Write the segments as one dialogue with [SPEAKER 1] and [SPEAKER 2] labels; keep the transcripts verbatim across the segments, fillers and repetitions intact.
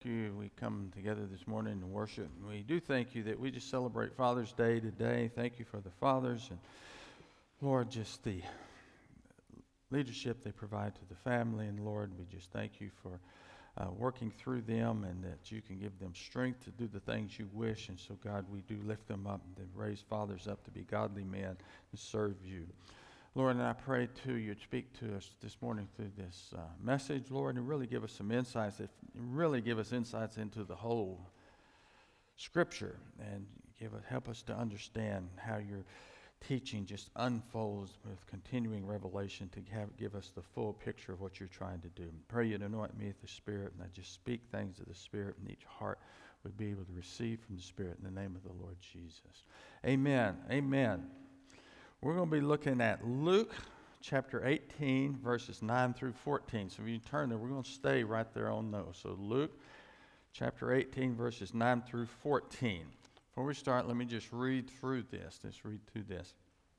[SPEAKER 1] you. We come together this morning to worship. And we do thank you that we just celebrate Father's Day today. Thank you for the fathers and, Lord, just the leadership they provide to the family. And, Lord, we just thank you for uh, working through them and that you can give them strength to do the things you wish. And so, God, we do lift them up and raise fathers up to be godly men and serve you. Lord, and I pray, too, you'd speak to us this morning through this uh, message, Lord, and really give us some insights, that really give us insights into the whole Scripture and give us, help us to understand how your teaching just unfolds with continuing revelation to have, give us the full picture of what you're trying to do. Pray you'd anoint me with the Spirit, and I just speak things of the Spirit, and each heart would be able to receive from the Spirit in the name of the Lord Jesus. Amen. Amen. We're going to be looking at Luke chapter eighteen, verses nine through fourteen. So if you turn there, we're going to stay right there on those. So Luke chapter eighteen, verses nine through fourteen. Before we start, let me just read through this. Let's read through this.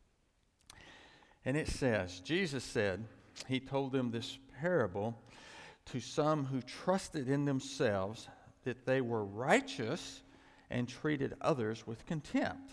[SPEAKER 1] And it says, Jesus said, he told them this parable to some who trusted in themselves that they were righteous and treated others with contempt.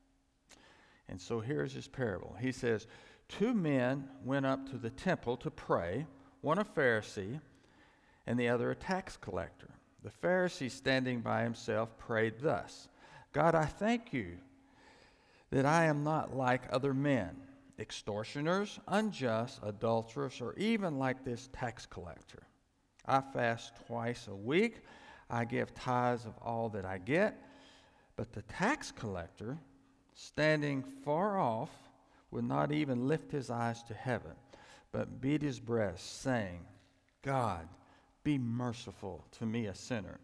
[SPEAKER 1] And so here's his parable. He says, two men went up to the temple to pray, one a Pharisee and the other a tax collector. The Pharisee, standing by himself, prayed thus, God, I thank you that I am not like other men, extortioners, unjust, adulterers, or even like this tax collector. I fast twice a week. I give tithes of all that I get. But the tax collector, standing far off, would not even lift his eyes to heaven, but beat his breast, saying, God, be merciful to me, a sinner.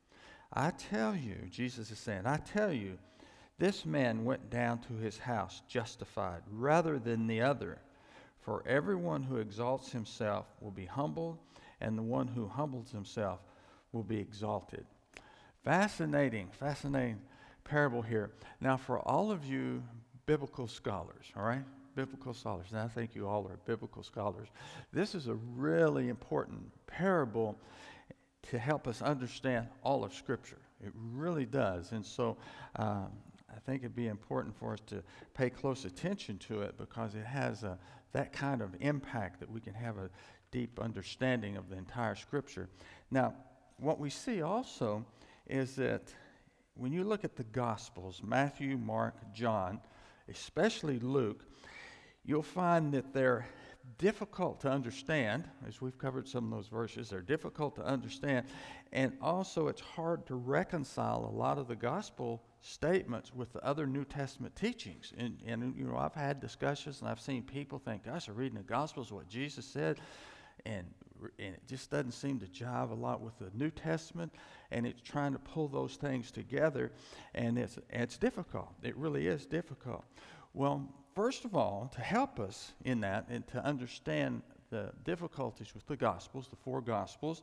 [SPEAKER 1] I tell you, Jesus is saying, I tell you, this man went down to his house justified rather than the other. For everyone who exalts himself will be humbled, and the one who humbles himself will be exalted. Fascinating, fascinating parable here. Now, for all of you biblical scholars, all right, biblical scholars, and I think you all are biblical scholars, this is a really important parable to help us understand all of Scripture. It really does. And so um, I think it'd be important for us to pay close attention to it because it has a, that kind of impact that we can have a deep understanding of the entire Scripture. Now, what we see also is that when you look at the Gospels, Matthew, Mark, John, especially Luke, you'll find that they're difficult to understand, as we've covered some of those verses. They're difficult to understand, and also it's hard to reconcile a lot of the Gospel statements with the other New Testament teachings. And, and you know, I've had discussions, and I've seen people think, gosh, they're reading the Gospels, what Jesus said, and and it just doesn't seem to jive a lot with the New Testament, and it's trying to pull those things together, and it's it's difficult. It really is difficult. Well, first of all, to help us in that and to understand the difficulties with the Gospels, the four Gospels,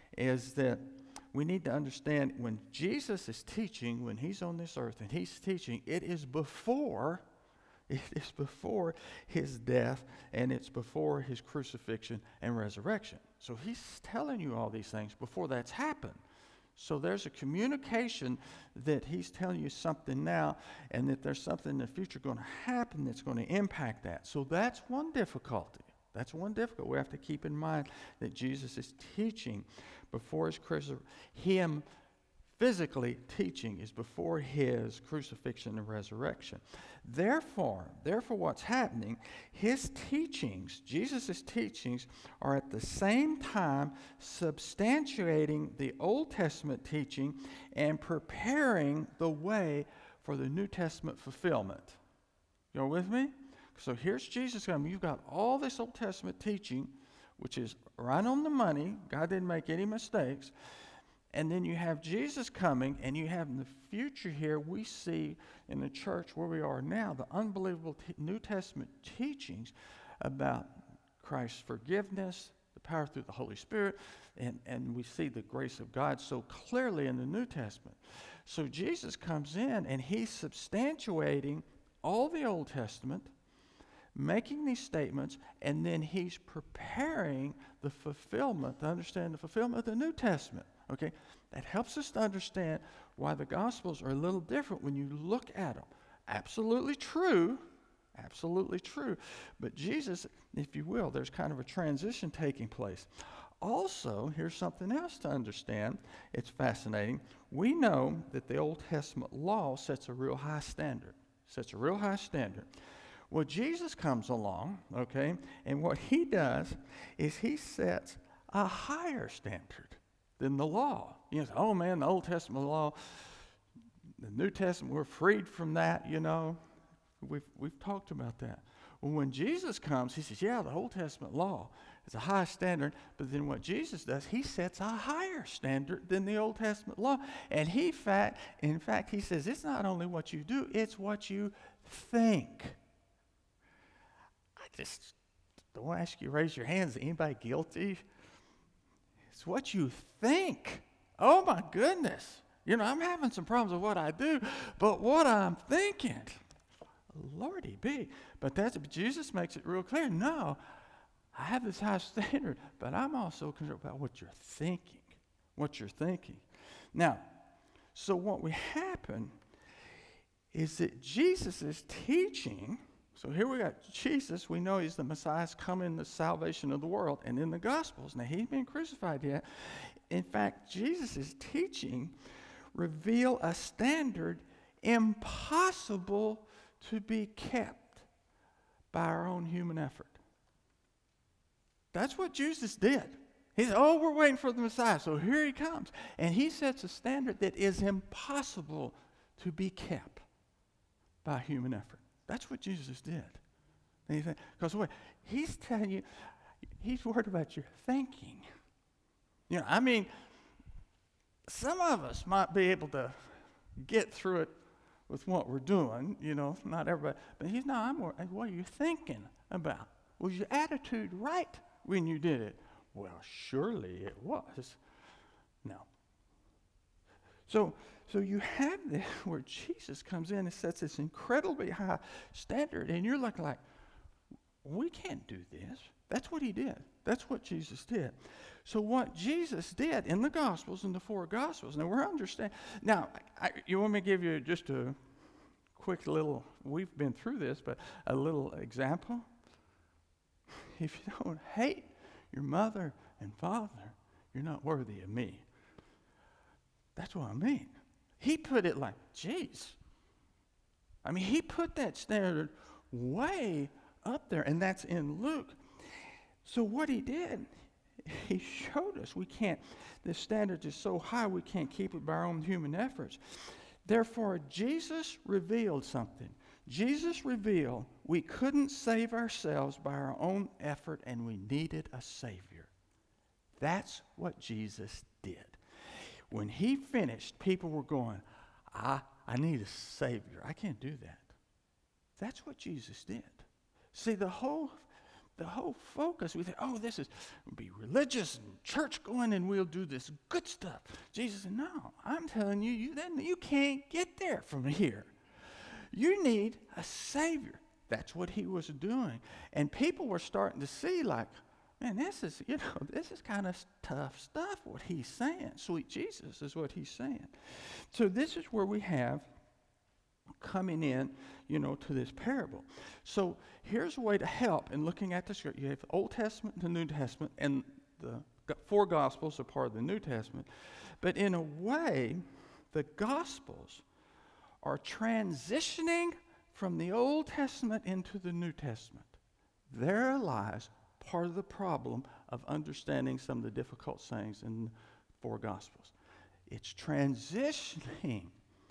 [SPEAKER 1] is that we need to understand when Jesus is teaching, when he's on this earth and he's teaching, it is before It is before his death, and it's before his crucifixion and resurrection. So he's telling you all these things before that's happened. So there's a communication that he's telling you something now, and that there's something in the future going to happen that's going to impact that. So that's one difficulty. That's one difficulty. We have to keep in mind that Jesus is teaching before his crucifixion. Him physically teaching is before his crucifixion and resurrection. Therefore, therefore what's happening, his teachings, Jesus' teachings, are at the same time substantiating the Old Testament teaching and preparing the way for the New Testament fulfillment. You all with me? So here's Jesus coming. You've got all this Old Testament teaching, which is right on the money. God didn't make any mistakes. And then you have Jesus coming, and you have in the future here, we see in the church where we are now, the unbelievable t- New Testament teachings about Christ's forgiveness, the power through the Holy Spirit, and, and we see the grace of God so clearly in the New Testament. So Jesus comes in, and he's substantiating all the Old Testament, making these statements, and then he's preparing the fulfillment, to understand the fulfillment of the New Testament. Okay? That helps us to understand why the Gospels are a little different when you look at them. Absolutely true. Absolutely true. But Jesus, if you will, there's kind of a transition taking place. Also, here's something else to understand. It's fascinating. We know that the Old Testament law sets a real high standard. Sets a real high standard. Well, Jesus comes along, okay, and what he does is he sets a higher standard than the law. You know, oh man, the Old Testament law, the New Testament, we're freed from that, you know. We've, we've talked about that. Well, when Jesus comes, he says, yeah, the Old Testament law is a high standard, but then what Jesus does, he sets a higher standard than the Old Testament law. And he fact, in fact, he says, it's not only what you do, it's what you think. I just don't ask you to raise your hands. Is anybody guilty? It's what you think. Oh, my goodness. You know, I'm having some problems with what I do, but what I'm thinking, Lordy be. But that's, Jesus makes it real clear. No, I have this high standard, but I'm also concerned about what you're thinking. What you're thinking. Now, so what we happen is that Jesus is teaching. So here we got Jesus. We know he's the Messiah, coming, the salvation of the world. And in the Gospels, now he's been crucified yet. In fact, Jesus is teaching, reveal a standard impossible to be kept by our own human effort. That's what Jesus did. He said, oh, we're waiting for the Messiah, so here he comes. And he sets a standard that is impossible to be kept by human effort. That's what Jesus did. Because wait, he's telling you, he's worried about your thinking. You know, I mean, some of us might be able to get through it with what we're doing, you know, not everybody. But he's not, I'm worried, what are you thinking about? Was your attitude right when you did it? Well, surely it was. No. So, so you have this where Jesus comes in and sets this incredibly high standard, and you're looking like, we can't do this. That's what he did. That's what Jesus did. So what Jesus did in the Gospels, in the four Gospels, now we're understanding. Now, I, you want me to give you just a quick little, we've been through this, but a little example? If you don't hate your mother and father, you're not worthy of me. That's what I mean. He put it like, geez. I mean, he put that standard way up there, and that's in Luke. So what he did, he showed us we can't, the standard is so high we can't keep it by our own human efforts. Therefore, Jesus revealed something. Jesus revealed we couldn't save ourselves by our own effort, and we needed a Savior. That's what Jesus did. When he finished, people were going, I, I need a Savior. I can't do that. That's what Jesus did. See, the whole the whole focus, we think, oh, this is, we'll be religious and church going and we'll do this good stuff. Jesus said, no, I'm telling you, you, then you can't get there from here. You need a Savior. That's what he was doing. And people were starting to see like, man, this is, you know, this is kind of tough stuff, what he's saying. Sweet Jesus is what he's saying. So this is where we have coming in, you know, to this parable. So here's a way to help in looking at the scripture. You have the Old Testament and the New Testament, and the four Gospels are part of the New Testament. But in a way, the Gospels are transitioning from the Old Testament into the New Testament. There lies part of the problem of understanding some of the difficult sayings in the four Gospels. It's transitioning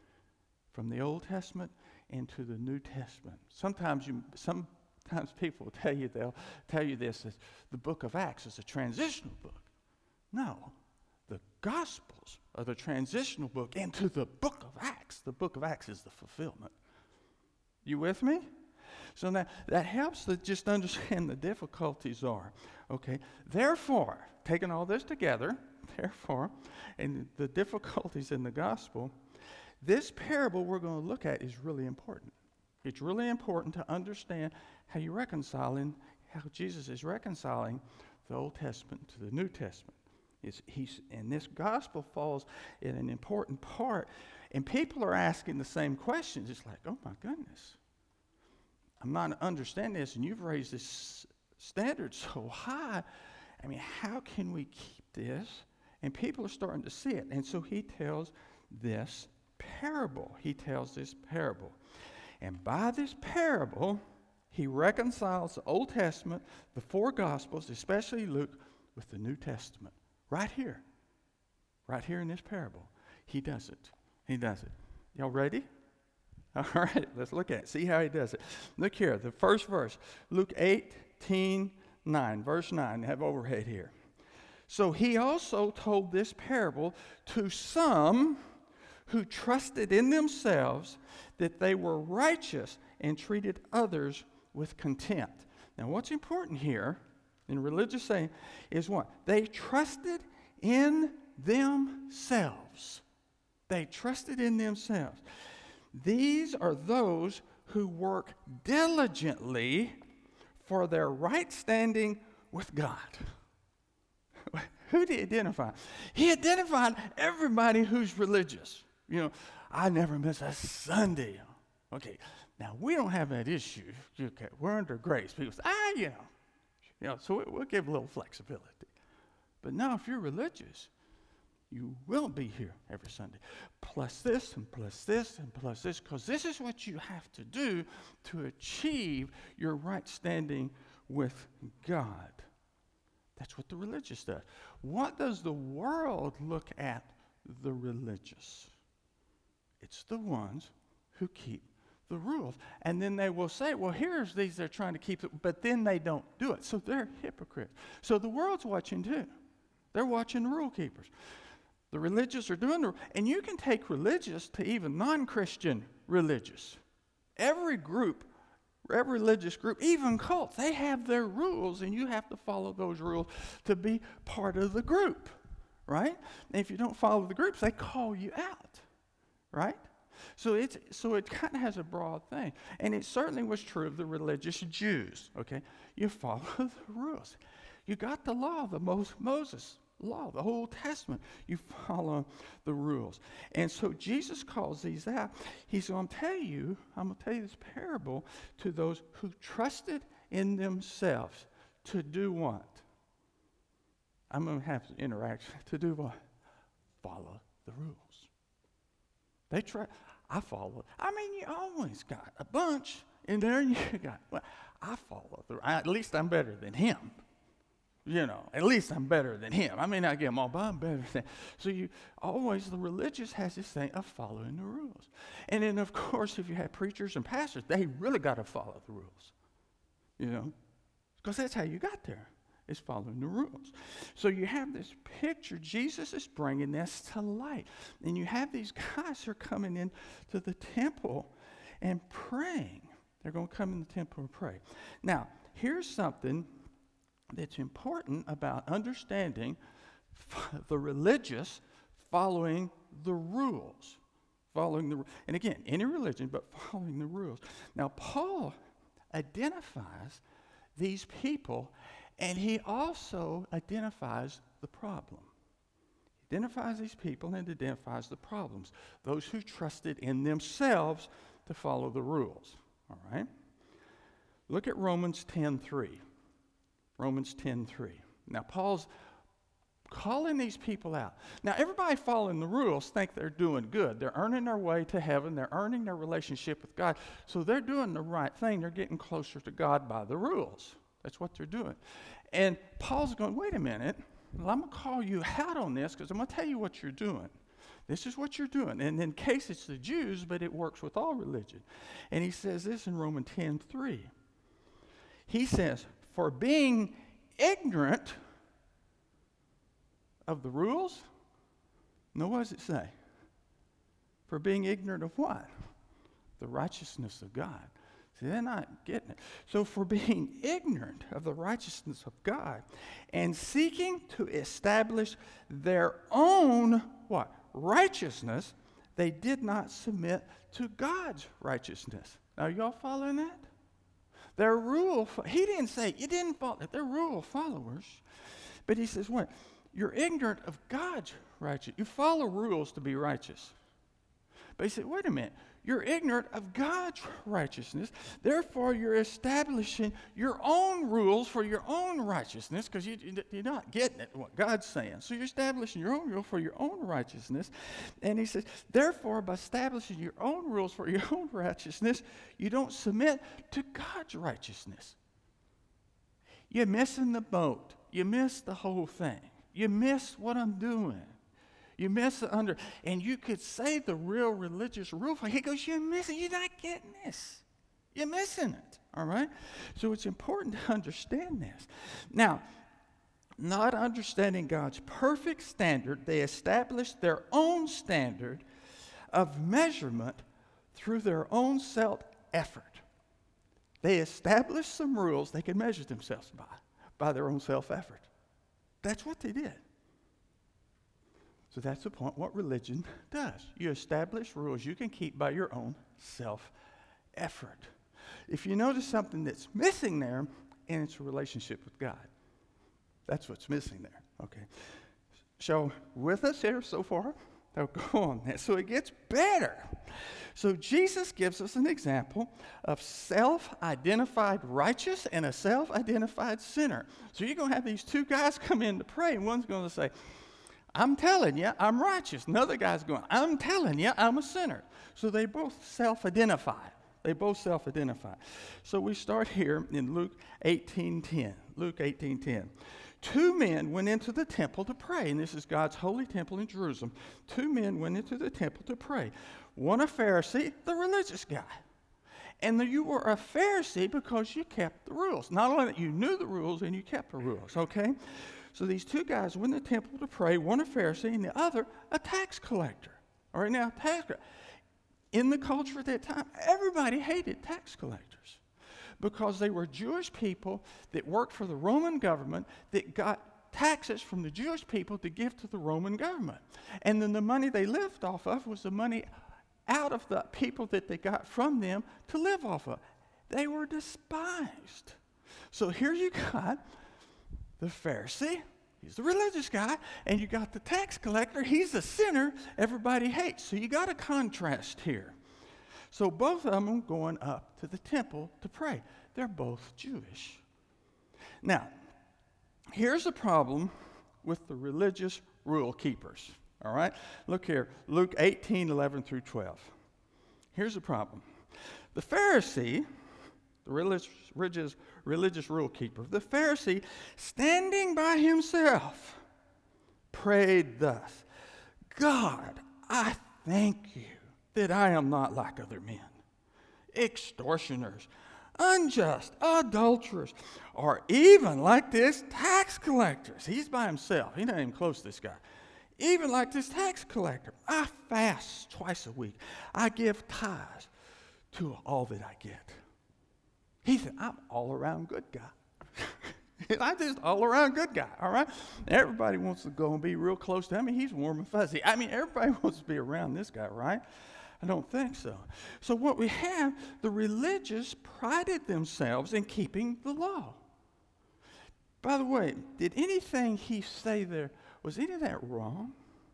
[SPEAKER 1] from the Old Testament into the New Testament. Sometimes you, sometimes people will tell you, they'll tell you this, that the book of Acts is a transitional book. No, the Gospels are the transitional book into the book of Acts. The book of Acts is the fulfillment. You with me? So that, that helps to just understand the difficulties are. Okay, therefore, taking all this together, therefore, and the difficulties in the gospel, this parable we're going to look at is really important. It's really important to understand how you reconcile and how Jesus is reconciling the Old Testament to the New Testament.
[SPEAKER 2] It's, he's, and this gospel falls in an important part. And people are asking the same questions. It's like, oh my goodness, I'm not understanding this, and you've raised this standard so high. I mean, how can we keep this? And people are starting to see it. And so he tells this parable. He tells this parable. And by this parable, he reconciles the Old Testament, the four Gospels, especially Luke, with the New Testament. Right here. Right here in this parable. He does it. He does it. Y'all ready? All right, let's look at it. See how he does it. Look here, the first verse. Luke eighteen nine, verse nine. Have overhead here. So he also told this parable to some who trusted in themselves that they were righteous and treated others with contempt. Now, what's important here in religious saying is what? They trusted in themselves. They trusted in themselves. These are those who work diligently for their right standing with God. Who did he identify? He identified everybody who's religious. You know, I never miss a Sunday. Okay, now we don't have that issue. Okay, we're under grace. People say, ah, you know, you know, so we'll give a little flexibility. But now, if you're religious, you will be here every Sunday. Plus this, and plus this, and plus this, because this is what you have to do to achieve your right standing with God. That's what the religious does. What does the world look at the religious? It's the ones who keep the rules. And then they will say, well, here's these they're trying to keep it, but then they don't do it. So they're hypocrites. So the world's watching too. They're watching the rule keepers. The religious are doing the, and you can take religious to even non-Christian religious. Every group, every religious group, even cults, they have their rules, and you have to follow those rules to be part of the group, right? And if you don't follow the groups, they call you out, right? So it's so it kind of has a broad thing, and it certainly was true of the religious Jews. Okay, you follow the rules. You got the law, the Mos- Moses law, the whole Testament. You follow the rules, and so Jesus calls these out. He's going to tell you, I'm going to tell you this parable to those who trusted in themselves to do what? I'm going to have interaction to do what? Follow the rules. They try. I follow. I mean, you always got a bunch in there. You got. Well, I follow through. At least I'm better than him. You know. At least I'm better than him. I may not get them all, but I'm better than. So you always the religious has this thing of following the rules, and then of course if you have preachers and pastors, they really got to follow the rules. You know, because that's how you got there. Is following the rules. So you have this picture. Jesus is bringing this to light. And you have these guys who are coming into the temple and praying. They're going to come in the temple and pray. Now, here's something that's important about understanding f- the religious following the rules. Following the And again, any religion, but following the rules. Now, Paul identifies these people, and he also identifies the problem. He identifies these people and identifies the problems. Those who trusted in themselves to follow the rules. All right? Look at Romans ten three. Romans ten three. Now, Paul's calling these people out. Now, everybody following the rules think they're doing good. They're earning their way to heaven. They're earning their relationship with God. So they're doing the right thing. They're getting closer to God by the rules. That's what they're doing. And Paul's going, wait a minute. Well, I'm going to call you out on this because I'm going to tell you what you're doing. This is what you're doing. And in case it's the Jews, but it works with all religion. And he says this in Romans ten three. He says, for being ignorant of the rules, no, what does it say? For being ignorant of what? The righteousness of God. See, they're not getting it. So for being ignorant of the righteousness of God and seeking to establish their own, what? Righteousness, they did not submit to God's righteousness. Now, y'all following that? Their rule, he didn't say, you didn't follow, they're rule followers. But he says, what? you're ignorant of God's righteousness. You follow rules to be righteous. But he said, wait a minute. You're ignorant of God's righteousness. Therefore, you're establishing your own rules for your own righteousness because you, you're not getting it, what God's saying. So you're establishing your own rule for your own righteousness. And he says, therefore, by establishing your own rules for your own righteousness, you don't submit to God's righteousness. You're missing the boat. You miss the whole thing. You miss what I'm doing. You miss it under, and you could say the real religious rule. He goes, you're missing, you're not getting this. You're missing it, all right? So it's important to understand this. Now, not understanding God's perfect standard, they established their own standard of measurement through their own self-effort. They established some rules they could measure themselves by, by their own self-effort. That's what they did. So that's the point what religion does. You establish rules you can keep by your own self-effort. If you notice something that's missing there, and it's a relationship with God. That's what's missing there. Okay. So with us here so far? Now go on there. So it gets better. So Jesus gives us an example of self-identified righteous and a self-identified sinner. So you're going to have these two guys come in to pray, and one's going to say, I'm telling you, I'm righteous. Another guy's going, I'm telling you, I'm a sinner. So they both self-identify. They both self-identify. So we start here in Luke eighteen ten. Luke eighteen ten. Two men went into the temple to pray, and this is God's holy temple in Jerusalem. Two men went into the temple to pray. One a Pharisee, the religious guy. And the, you were a Pharisee because you kept the rules. Not only that you knew the rules, and you kept the rules, okay? So these two guys went in the temple to pray, one a Pharisee and the other a tax collector. All right, now, tax collector. In the culture at that time, everybody hated tax collectors because they were Jewish people that worked for the Roman government that got taxes from the Jewish people to give to the Roman government. And then the money they lived off of was the money out of the people that they got from them to live off of. They were despised. So here you got the Pharisee, he's the religious guy, and you got the tax collector, he's a sinner everybody hates. So you got a contrast here. So both of them are going up to the temple to pray. They're both Jewish. Now, here's the problem with the religious rule keepers. All right? Look here, Luke eighteen, eleven through twelve. Here's the problem. The Pharisee, the religious, religious, religious rule keeper, the Pharisee, standing by himself, prayed thus, God, I thank you that I am not like other men, extortioners, unjust, adulterers, or even like this tax collectors. He's by himself. He's not even close to this guy. Even like this tax collector. I fast twice a week. I give tithes to all that I get. He said, I'm all around good guy. I'm just all around good guy, all right? Everybody wants to go and be real close to him. I mean, he's warm and fuzzy. I mean, everybody wants to be around this guy, right? I don't think so. So what we have, the religious prided themselves in keeping the law. By the way, did anything he say there, was any of that wrong?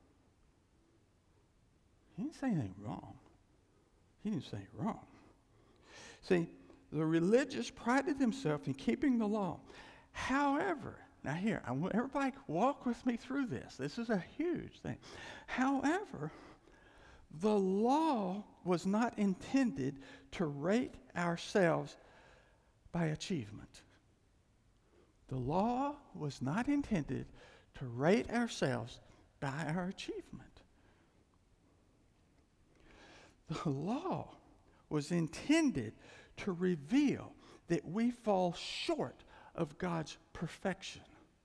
[SPEAKER 2] He didn't say anything wrong. He didn't say it wrong. See, the religious prided themselves in keeping the law. However, now here, I want everybody to walk with me through this. This is a huge thing. However, the law was not intended to rate ourselves by achievement. The law was not intended to rate ourselves by our achievement. The law was intended to reveal that we fall short of God's perfection.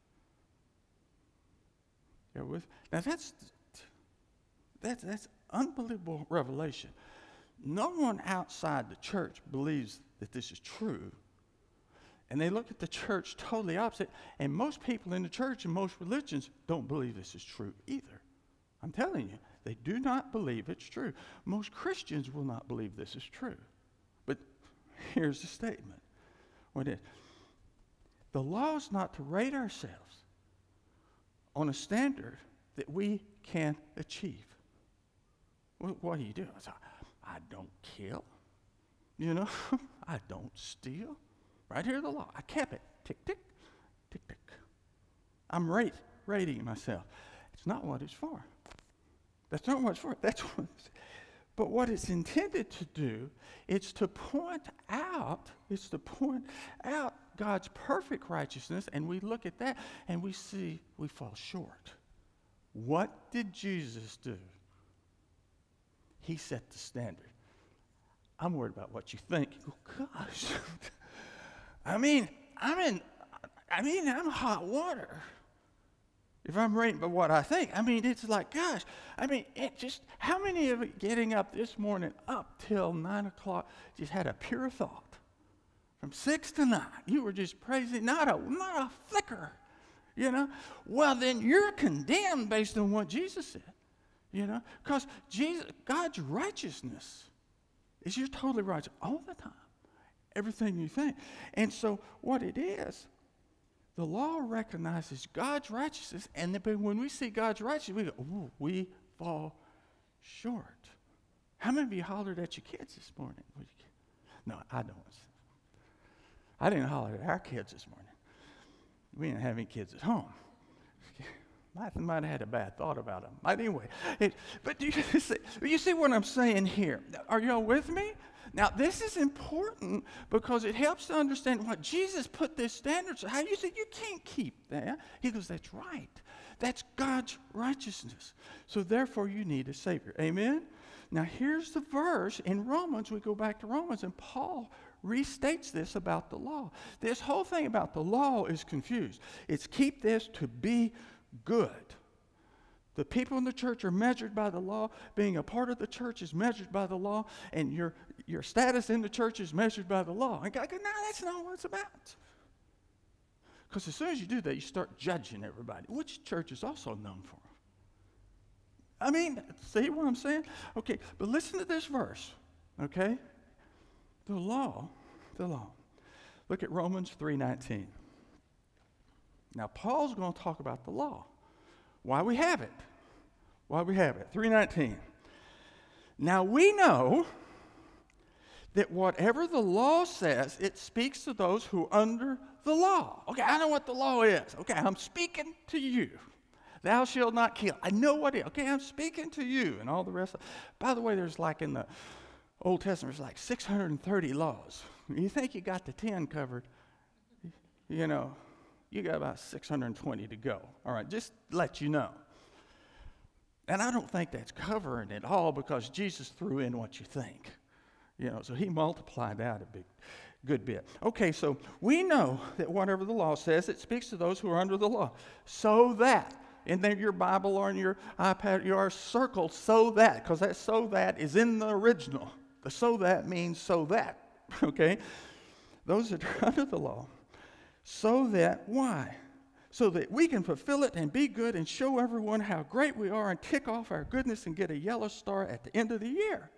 [SPEAKER 2] You're with? Now that's, that's, that's unbelievable revelation. No one outside the church believes that this is true. And they look at the church totally opposite. And most people in the church and most religions don't believe this is true either. I'm telling you, they do not believe it's true. Most Christians will not believe this is true. But here's the statement. What is? The law is not to rate ourselves on a standard that we can't achieve. What, what do you do? I, say, I don't kill. You know, I don't steal. Right here, the law. I kept it. Tick, tick, tick, tick. I'm rate, rating myself. It's not what it's for. That's not what it's for. That's what it's, but what it's intended to do, it's to point out, it's to point out God's perfect righteousness, and we look at that and we see we fall short. What did Jesus do? He set the standard. I'm worried about what you think. Oh, gosh. I mean, I'm in, I mean, I'm hot water. If I'm rating by what I think, I mean, it's like, gosh, I mean, it just, how many of it getting up this morning up till nine o'clock just had a pure thought? From six to nine, you were just praising, not a, not a flicker, you know? Well, then you're condemned based on what Jesus said, you know? Because Jesus, God's righteousness is you're totally righteous all the time, everything you think. And so what it is, the law recognizes God's righteousness, and then when we see God's righteousness, we go, ooh, we fall short. How many of you hollered at your kids this morning? No, I don't. I didn't holler at our kids this morning. We didn't have any kids at home. I might have had a bad thought about them. But anyway, it, but do you see, you see what I'm saying here? Are y'all with me? Now, this is important because it helps to understand what Jesus put this standard. So how you say you can't keep that? He goes, that's right. That's God's righteousness. So therefore, you need a Savior. Amen? Now, here's the verse in Romans. We go back to Romans, and Paul restates this about the law. This whole thing about the law is confused. It's keep this to be good. The people in the church are measured by the law. Being a part of the church is measured by the law. And your, your status in the church is measured by the law. And God goes, no, that's not what it's about. Because as soon as you do that, you start judging everybody, which church is also known for. I mean, see what I'm saying? Okay, but listen to this verse, okay? The law, the law. Look at Romans three nineteen. Now, Paul's going to talk about the law. Why we have it. Why we have it. three nineteen. Now we know that whatever the law says, it speaks to those who are under the law. Okay, I know what the law is. Okay, I'm speaking to you. Thou shalt not kill. I know what it is. Okay, I'm speaking to you and all the rest. Of, by the way, there's like in the Old Testament, there's like six hundred thirty laws. You think you got the ten covered, you know, you got about six hundred twenty to go. All right, just to let you know. And I don't think that's covering it all because Jesus threw in what you think. You know, so he multiplied out a big, good bit. Okay, so we know that whatever the law says, it speaks to those who are under the law. So that, in there your Bible or in your iPad, you are circled so that, because that so that is in the original. The so that means so that, okay? Those that are under the law. So that, why? So that we can fulfill it and be good and show everyone how great we are and tick off our goodness and get a yellow star at the end of the year.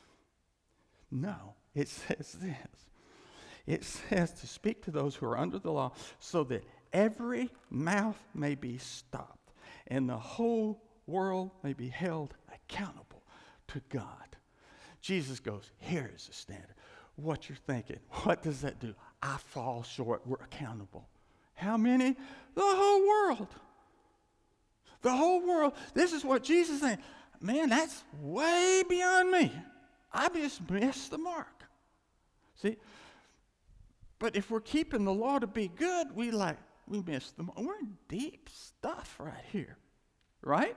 [SPEAKER 2] No, it says this. It says to speak to those who are under the law so that every mouth may be stopped and the whole world may be held accountable to God. Jesus goes, here is the standard. What you're thinking, what does that do? I fall short. We're accountable. How many? The whole world. The whole world. This is what Jesus is saying. Man, that's way beyond me. I just missed the mark. See? But if we're keeping the law to be good, we like, we miss the mark. We're in deep stuff right here. Right?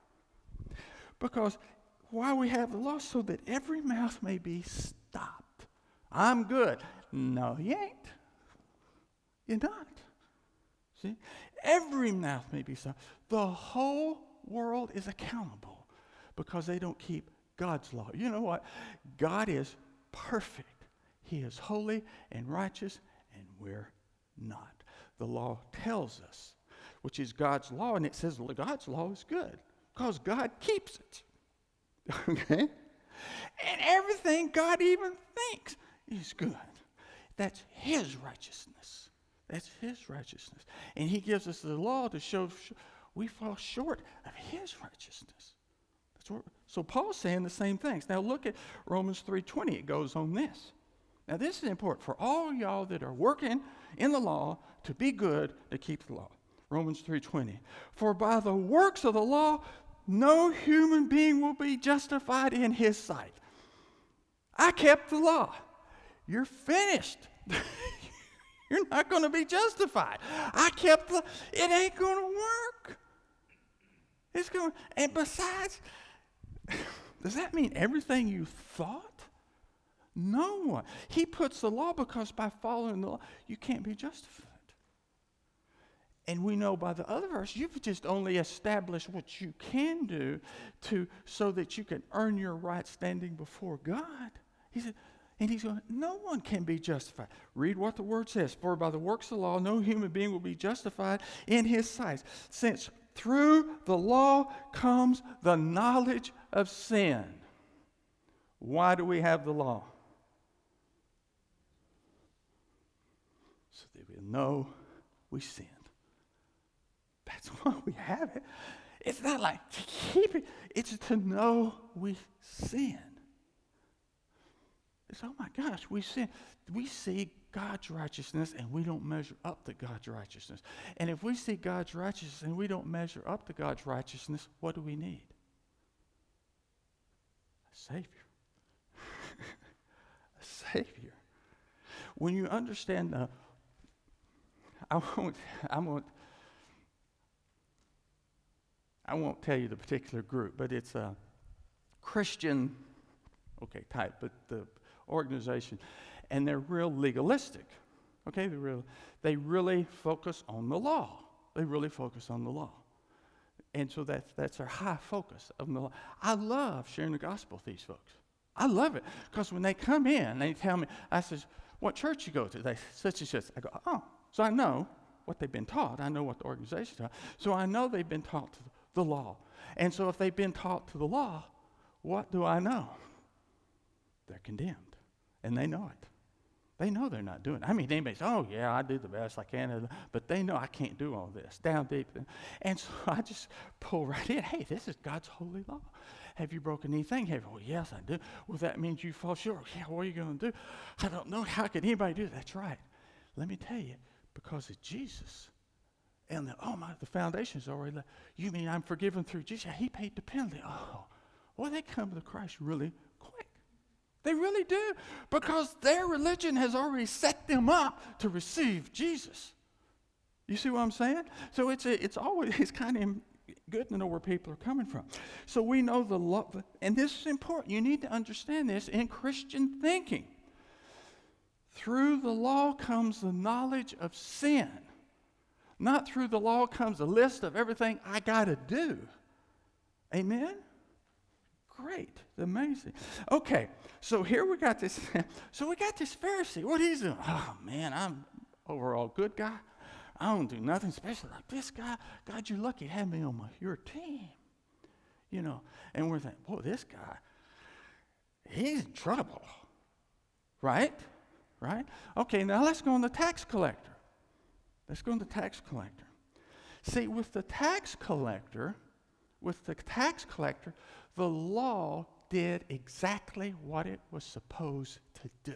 [SPEAKER 2] Because why we have the law? So that every mouth may be stopped. I'm good. No, you ain't. You're not. See? Every mouth may be stopped. The whole world is accountable because they don't keep God's law. You know what? God is perfect. He is holy and righteous, and we're not. The law tells us, which is God's law, and it says well, God's law is good because God keeps it. Okay? And everything God even thinks is good. That's his righteousness. That's his righteousness. And he gives us the law to show we fall short of his righteousness. That's what, so Paul's saying the same things. Now look at Romans three twenty. It goes on this. Now this is important for all y'all that are working in the law to be good, to keep the law. Romans three twenty. For by the works of the law, no human being will be justified in his sight. I kept the law. You're finished. You're not going to be justified. I kept the, it ain't going to work. It's going, and besides, does that mean everything you thought? No one. He puts the law because by following the law, you can't be justified. And we know by the other verse, you've just only established what you can do to so that you can earn your right standing before God. He said, and he's going, no one can be justified. Read what the word says. For by the works of the law, no human being will be justified in his sight, since through the law comes the knowledge of sin. Why do we have the law? So that we know we sinned. That's why we have it. It's not like to keep it. It's to know we sin. It's, oh my gosh, we sin. We see God's righteousness and we don't measure up to God's righteousness. And if we see God's righteousness and we don't measure up to God's righteousness, what do we need? A Savior. A Savior. When you understand the, I won't, I won't, I won't tell you the particular group, but it's a Christian, okay, type, but the organization, and they're real legalistic. Okay, they're real. They really focus on the law. They really focus on the law, and so that's that's their high focus of the law. I love sharing the gospel with these folks. I love it because when they come in, they tell me, I says, "What church you go to?" They such and such. I go, "Oh," so I know what they've been taught. I know what the organization taught. So I know they've been taught to the law, and so if they've been taught to the law, what do I know? They're condemned. And they know it. They know they're not doing it. I mean, they may say, oh, yeah, I do the best I can. But they know I can't do all this down deep. And so I just pull right in. Hey, this is God's holy law. Have you broken anything? Have, well, yes, I do. Well, that means you fall short. Yeah, what are you going to do? I don't know. How could anybody do that? That's right. Let me tell you, because of Jesus. And the, oh, my, the foundation's already left. You mean I'm forgiven through Jesus? Yeah, he paid the penalty. Oh, well, they come to Christ really quick. They really do, because their religion has already set them up to receive Jesus. You see what I'm saying? So it's a, it's always it's kind of good to know where people are coming from. So we know the law, and this is important. You need to understand this in Christian thinking. Through the law comes the knowledge of sin. Not through the law comes a list of everything I got to do. Amen? Great. Amazing. Okay, so here we got this. So we got this Pharisee. What he's doing? Oh, man, I'm overall good guy. I don't do nothing special like this guy. God, you're lucky to have me on my, your team. You know, and we're thinking, boy, this guy, he's in trouble. Right? Right? Okay, now let's go on the tax collector. Let's go on the tax collector. See, with the tax collector, with the tax collector, the law did exactly what it was supposed to do.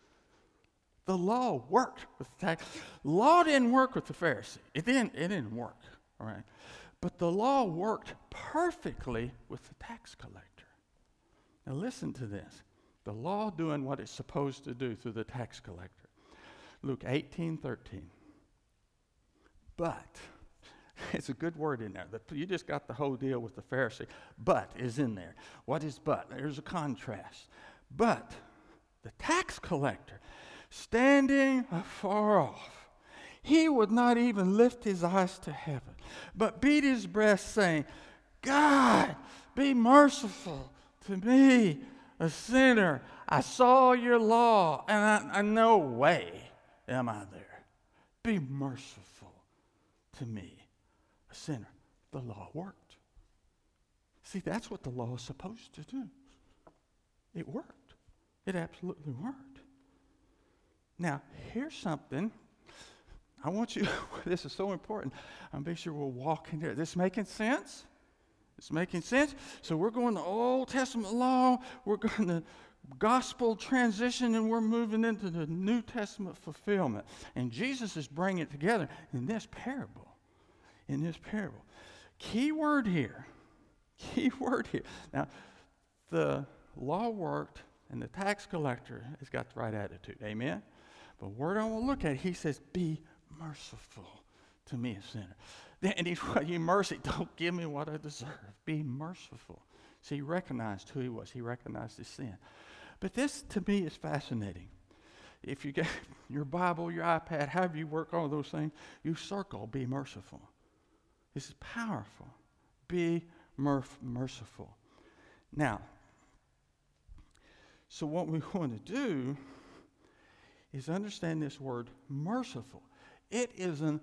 [SPEAKER 2] The law worked with the tax. Law didn't work with the Pharisee. It didn't, it didn't work, all right? But the law worked perfectly with the tax collector. Now listen to this. The law doing what it's supposed to do through the tax collector. Luke eighteen thirteen. But, it's a good word in there. You just got the whole deal with the Pharisee. But is in there. What is but? There's a contrast. But the tax collector, standing afar off, he would not even lift his eyes to heaven, but beat his breast, saying, God, be merciful to me, a sinner. I saw your law, and I, I no way am I there. Be merciful to me, a sinner. The law worked. See, that's what the law is supposed to do. It worked. It absolutely worked. Now, here's something I want you, this is so important. I'm make sure we're walking there. This making sense? It's making sense? So we're going to Old Testament law, we're going to gospel transition, and we're moving into the New Testament fulfillment. And Jesus is bringing it together in this parable. In this parable. Key word here. Key word here. Now, the law worked, and the tax collector has got the right attitude. Amen? But word I want to look at, he says, be merciful to me, a sinner. And he's, you mercy, don't give me what I deserve. Be merciful. See, he recognized who he was. He recognized his sin. But this, to me, is fascinating. If you get your Bible, your iPad, however you work on those things, you circle, be merciful. This is powerful. Be merf- merciful. Now, so what we want to do is understand this word merciful. It is an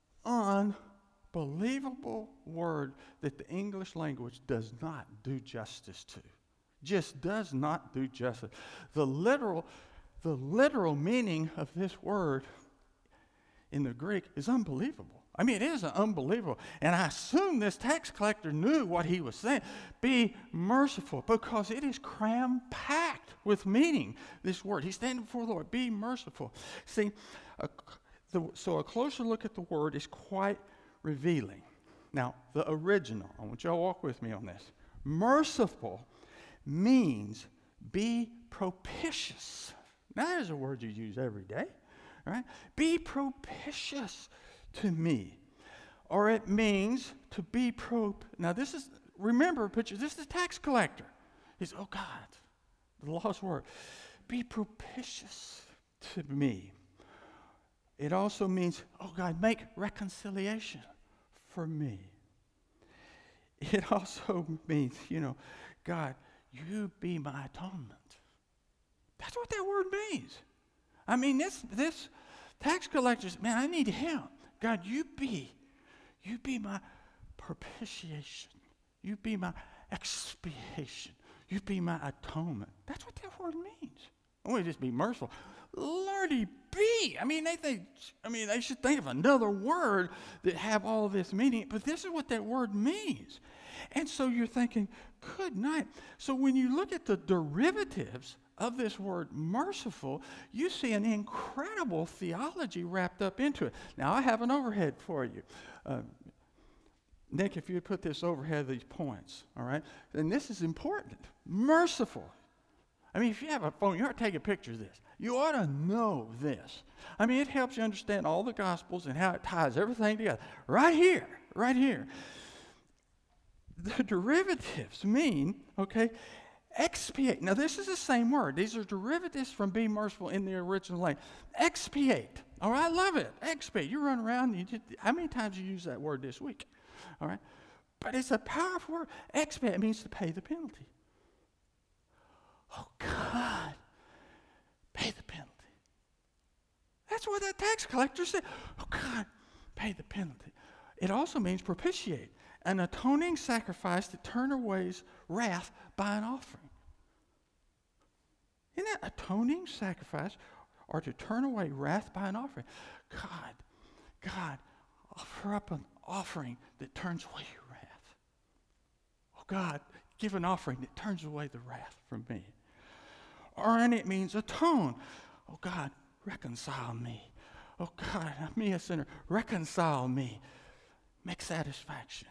[SPEAKER 2] unbelievable word that the English language does not do justice to. Just does not do justice. The literal, the literal meaning of this word in the Greek is unbelievable. I mean, it is unbelievable. And I assume this tax collector knew what he was saying. Be merciful, because it is cram-packed with meaning, this word. He's standing before the Lord. Be merciful. See, a, the, so a closer look at the word is quite revealing. Now, the original, I want you to walk with me on this. Merciful means be propitious. Now, there's a word you use every day, right? Be propitious to me. Or it means to be pro. Now, this is, remember, picture, this is a tax collector. He's, oh God, the lost word. Be propitious to me. It also means, oh God, make reconciliation for me. It also means, you know, God, you be my atonement. That's what that word means. I mean, this this tax collectors, man, I need help. God, you be, you be my propitiation. You be my expiation. You be my atonement. That's what that word means. I want to just be merciful. Lordy be. I mean, they think, I mean, they should think of another word that have all this meaning, but this is what that word means. And so you're thinking, good night. So when you look at the derivatives of this word merciful, you see an incredible theology wrapped up into it. Now, I have an overhead for you. Uh, Nick, if you would put this overhead, these points, all right? And this is important. Merciful. I mean, if you have a phone, you ought to take a picture of this. You ought to know this. I mean, it helps you understand all the Gospels and how it ties everything together. Right here, right here. The derivatives mean, okay, expiate. Now, this is the same word. These are derivatives from be merciful in the original language. Expiate. All right, I love it. Expiate. You run around, and you just, how many times you use that word this week? All right. But it's a powerful word. Expiate means to pay the penalty. Oh, God, pay the penalty. That's what that tax collector said. Oh, God, pay the penalty. It also means propitiate, an atoning sacrifice to turn away wrath by an offering. Isn't that atoning sacrifice, or to turn away wrath by an offering? God, God, offer up an offering that turns away your wrath. Oh, God, give an offering that turns away the wrath from me. Or, and it means atone. Oh, God, reconcile me. Oh, God, me a sinner, reconcile me. Make satisfaction.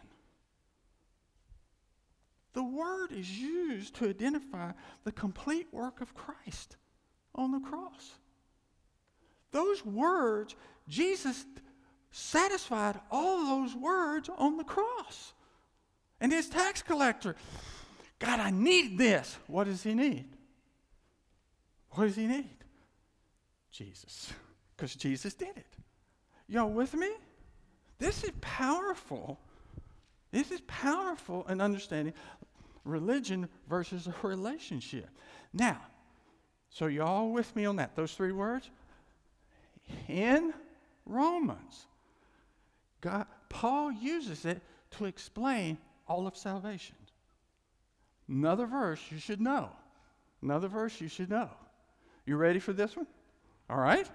[SPEAKER 2] The word is used to identify the complete work of Christ on the cross. Those words, Jesus satisfied all those words on the cross. And his tax collector, God, I need this. What does he need? What does he need? Jesus. Because Jesus did it. Y'all with me? This is powerful. This is powerful in understanding religion versus a relationship. Now, so y'all with me on that? Those three words? In Romans, God, Paul uses it to explain all of salvation. Another verse you should know. Another verse you should know. You ready for this one? All right?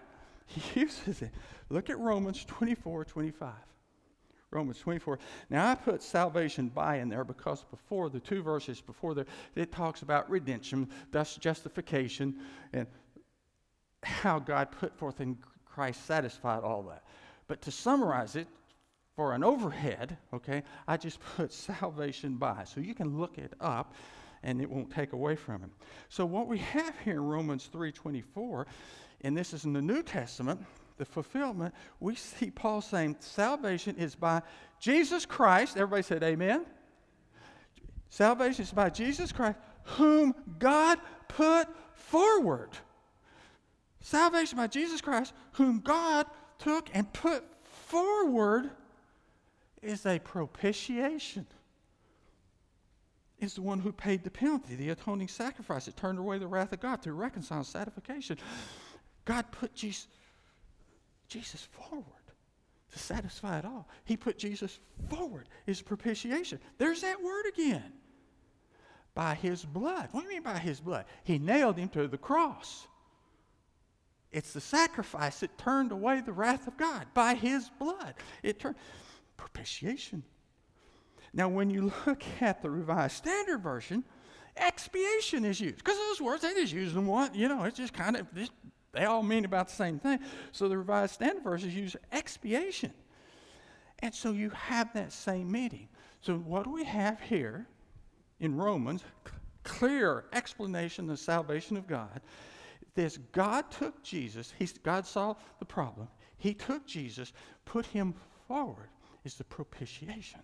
[SPEAKER 2] He uses it. Look at Romans twenty-four, twenty-five. Romans twenty-four. Now I put salvation by in there because before the two verses before there, it talks about redemption, thus justification, and how God put forth in Christ satisfied all that. But to summarize it, for an overhead, okay, I just put salvation by. So you can look it up and it won't take away from him. So what we have here in Romans three twenty-four, and this is in the New Testament, the fulfillment, we see Paul saying salvation is by Jesus Christ. Everybody said amen. Salvation is by Jesus Christ, whom God put forward. Salvation by Jesus Christ, whom God took and put forward, is a propitiation. Is the one who paid the penalty, the atoning sacrifice that turned away the wrath of God to reconcile sanctification. God put Jesus, Jesus forward to satisfy it all. He put Jesus forward, his propitiation. There's that word again. By his blood. What do you mean by his blood? He nailed him to the cross. It's the sacrifice that turned away the wrath of God. By his blood. It turned propitiation. Now, when you look at the Revised Standard Version, expiation is used. Because those words, they just use them one, you know, it's just kind of, just, they all mean about the same thing. So the Revised Standard Version use expiation. And so you have that same meaning. So what do we have here in Romans? Clear explanation of the salvation of God. This God took Jesus, he's, God saw the problem. He took Jesus, put him forward, is the propitiation.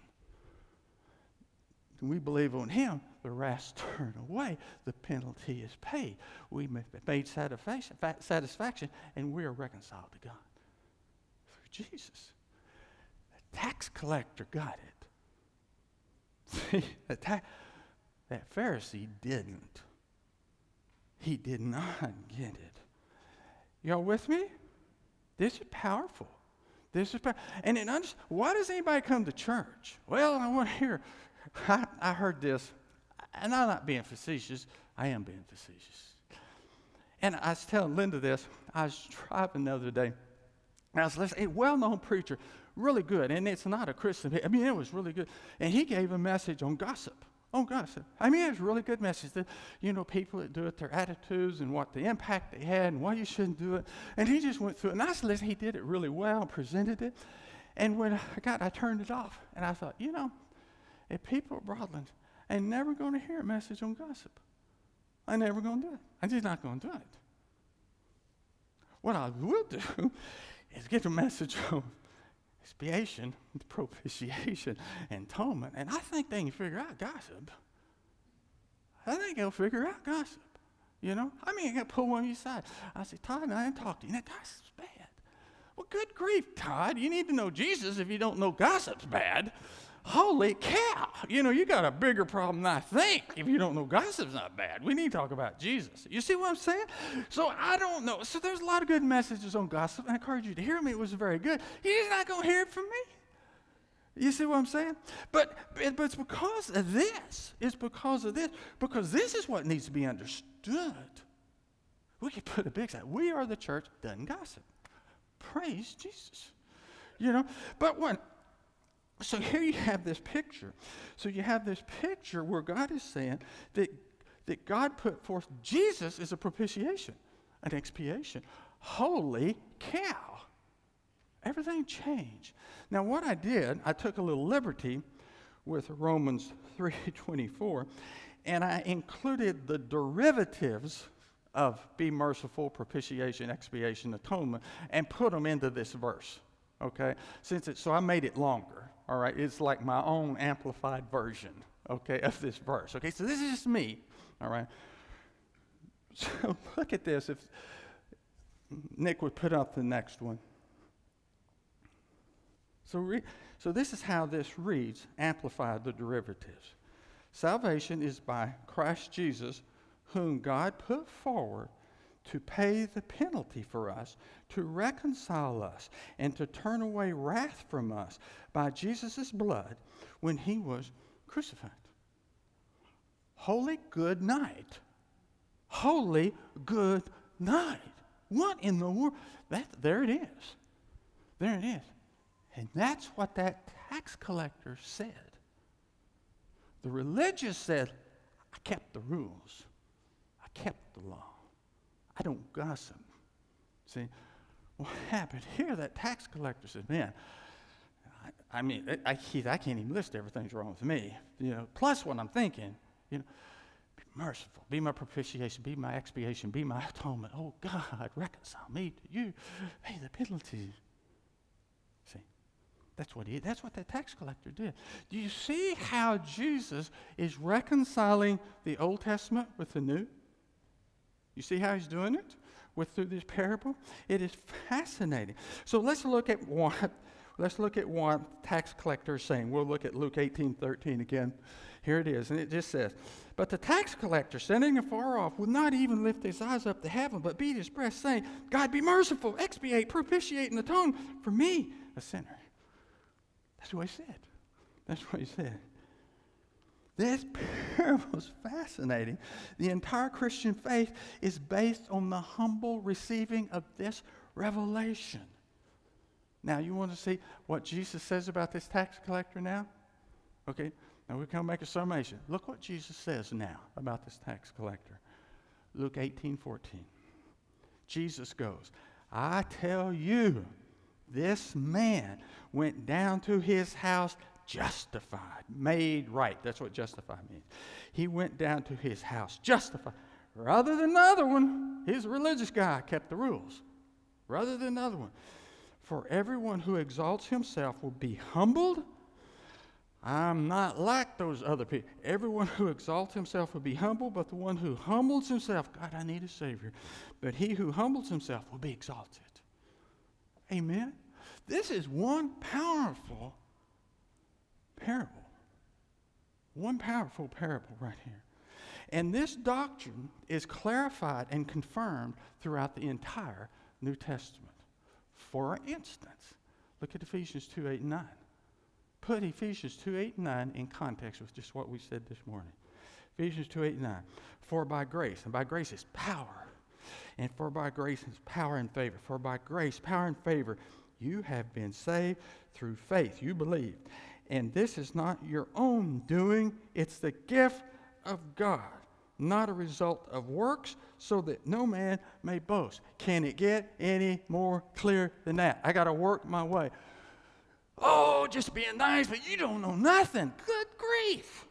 [SPEAKER 2] We believe on him, the wrath's turned away, the penalty is paid. We made satisfaction, satisfaction, and we are reconciled to God through Jesus. The tax collector got it. See, the ta- that Pharisee didn't. He did not get it. Y'all with me? This is powerful. This is powerful. And it under- why does anybody come to church? Well, I want to hear. I, I heard this, and I'm not being facetious. I am being facetious. And I was telling Linda this. I was driving the other day, and I was listening. A well-known preacher, really good, and it's not a Christian. I mean, it was really good. And he gave a message on gossip. On gossip. I mean, it was a really good message. That, you know, people that do it, their attitudes and what the impact they had and why you shouldn't do it. And he just went through it. And I was listening. He did it really well, presented it. And when I got, I turned it off, and I thought, you know, if people at Broadlands ain't never going to hear a message on gossip, I'm never going to do it. I'm just not going to do it. What I will do is get a message on expiation, propitiation, and atonement. And I think they can figure out gossip. I think they'll figure out gossip. You know? I mean, I got to pull one of you aside. I say, Todd, I didn't talk to you. Now, gossip's bad. Well, good grief, Todd. You need to know Jesus if you don't know gossip's bad. Holy cow. You know, you got a bigger problem than I think if you don't know gossip's not bad. We need to talk about Jesus. You see what I'm saying? So I don't know. So there's a lot of good messages on gossip. I encourage you to hear me. It was very good. You're just not going to hear it from me. You see what I'm saying? But, but it's because of this. It's because of this. Because this is what needs to be understood. We could put a big sign. We are the church that doesn't gossip. Praise Jesus. You know? But when... So here you have this picture. So you have this picture where God is saying that, that God put forth Jesus as a propitiation, an expiation. Holy cow. Everything changed. Now what I did, I took a little liberty with Romans three twenty-four, and I included the derivatives of be merciful, propitiation, expiation, atonement, and put them into this verse. Okay? Since it, so I made it longer. All right, it's like my own amplified version, okay, of this verse. Okay, so this is just me, all right. So look at this. If Nick would put up the next one. So, re, so this is how this reads, amplified the derivatives. Salvation is by Christ Jesus, whom God put forward to pay the penalty for us, to reconcile us, and to turn away wrath from us by Jesus' blood when he was crucified. Holy good night. Holy good night. What in the world? That, there it is. There it is. And that's what that tax collector said. The religious said, I kept the rules. I kept the law. I don't gossip. See, what happened here, that tax collector said, man, I, I mean, I, I, Keith, I can't even list everything's wrong with me. You know, plus what I'm thinking, you know, be merciful, be my propitiation, be my expiation, be my atonement. Oh, God, reconcile me to you. Pay the penalty. See, that's what he, that's what that tax collector did. Do you see how Jesus is reconciling the Old Testament with the New? You see how he's doing it with through this parable? It is fascinating. So let's look at what let's look at what tax collector is saying. We'll look at Luke eighteen thirteen again. Here it is, and it just says, "But the tax collector, standing afar off, would not even lift his eyes up to heaven, but beat his breast, saying, God, be merciful, expiate, propitiate, and atone for me, a sinner." That's what he said. That's what he said. This parable is fascinating. The entire Christian faith is based on the humble receiving of this revelation. Now, you want to see what Jesus says about this tax collector now? Okay, now we're going to make a summation. Look what Jesus says now about this tax collector. Luke eighteen fourteen. Jesus goes, I tell you, this man went down to his house justified, made right. That's what justified means. He went down to his house justified. Rather than another one, he's a religious guy, kept the rules. Rather than another one. For everyone who exalts himself will be humbled. I'm not like those other people. Everyone who exalts himself will be humbled, but the one who humbles himself, God, I need a Savior. But he who humbles himself will be exalted. Amen? This is one powerful parable. One powerful parable right here. And this doctrine is clarified and confirmed throughout the entire New Testament. For instance, look at Ephesians two, eight, and nine. Put Ephesians two, eight, and nine in context with just what we said this morning. Ephesians two, eight, and nine. For by grace, and by grace is power, and for by grace is power and favor. For by grace, power and favor, you have been saved through faith. You believe. And this is not your own doing. It's the gift of God, not a result of works, so that no man may boast. Can it get any more clear than that? I got to work my way. Oh, just being nice, but you don't know nothing. Good grief.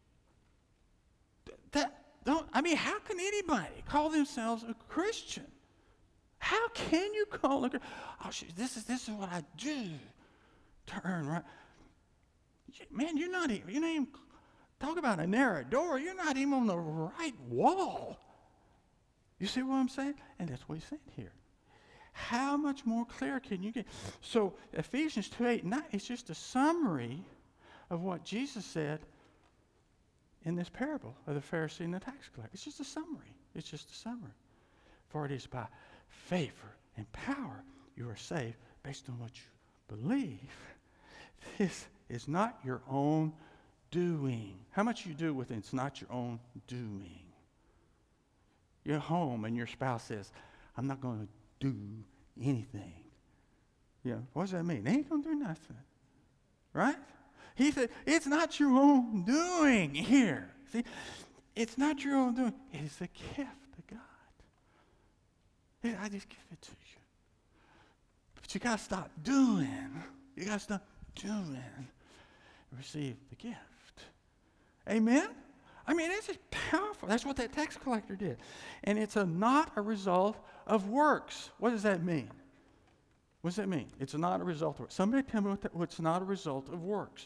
[SPEAKER 2] That don't. I mean, how can anybody call themselves a Christian? How can you call a Christian? Oh, this is this is what I do. Turn right. Man, you're not even. You're not even. Talk about a narrow door. You're not even on the right wall. You see what I'm saying? And that's what he's saying here. How much more clear can you get? So Ephesians two, eight, nine, it's just a summary of what Jesus said in this parable of the Pharisee and the tax collector. It's just a summary. It's just a summary. For it is by favor and power you are saved based on what you believe. This is not your own doing. How much you do with it, it's not your own doing. You're home and your spouse says, I'm not going to do anything. Yeah, what does that mean? They ain't going to do nothing. Right? He said, it's not your own doing here. See, it's not your own doing. It is a gift of God. Yeah, I just give it to you. But you got to stop doing. You got to stop doing. Receive the gift. Amen? I mean, this is powerful. That's what that tax collector did. And it's a not a result of works. What does that mean? What does that mean? It's not a result of works. Somebody tell me what that, what's not a result of works.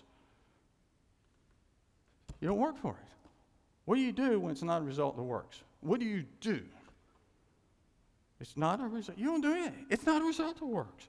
[SPEAKER 2] You don't work for it. What do you do when it's not a result of works? What do you do? It's not a result. You don't do anything. It's not a result of works.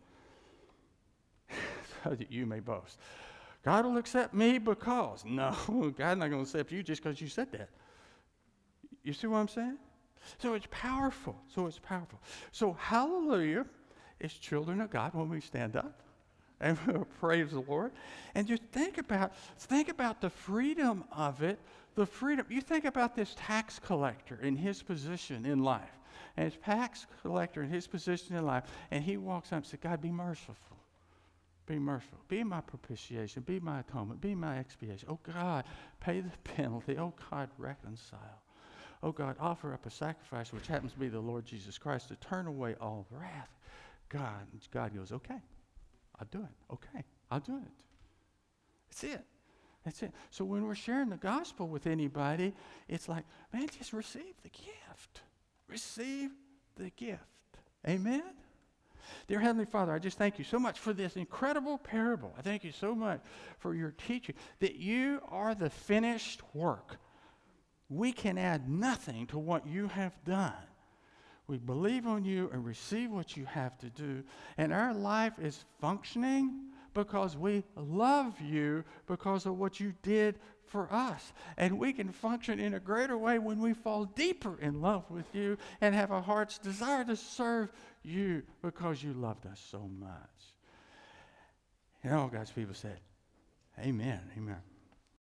[SPEAKER 2] So that you may boast. God will accept me because. No, God's not going to accept you just because you said that. You see what I'm saying? So it's powerful. So it's powerful. So hallelujah is children of God when we stand up and praise the Lord. And just think about, think about the freedom of it. The freedom. You think about this tax collector in his position in life. and his tax collector in his position in life, and he walks up and says, God, be merciful. Be merciful. Be my propitiation. Be my atonement. Be my expiation. Oh, God, pay the penalty. Oh, God, reconcile. Oh, God, offer up a sacrifice, which happens to be the Lord Jesus Christ, to turn away all wrath. God, God goes, okay, I'll do it. Okay, I'll do it. That's it. That's it. So when we're sharing the gospel with anybody, it's like, man, just receive the gift. Receive the gift. Amen? Dear Heavenly Father, I just thank you so much for this incredible parable. I thank you so much for your teaching, that you are the finished work. We can add nothing to what you have done. We believe on you and receive what you have to do, and our life is functioning because we love you because of what you did for us. And we can function in a greater way when we fall deeper in love with you and have a heart's desire to serve you because you loved us so much. And all God's people said, amen, amen.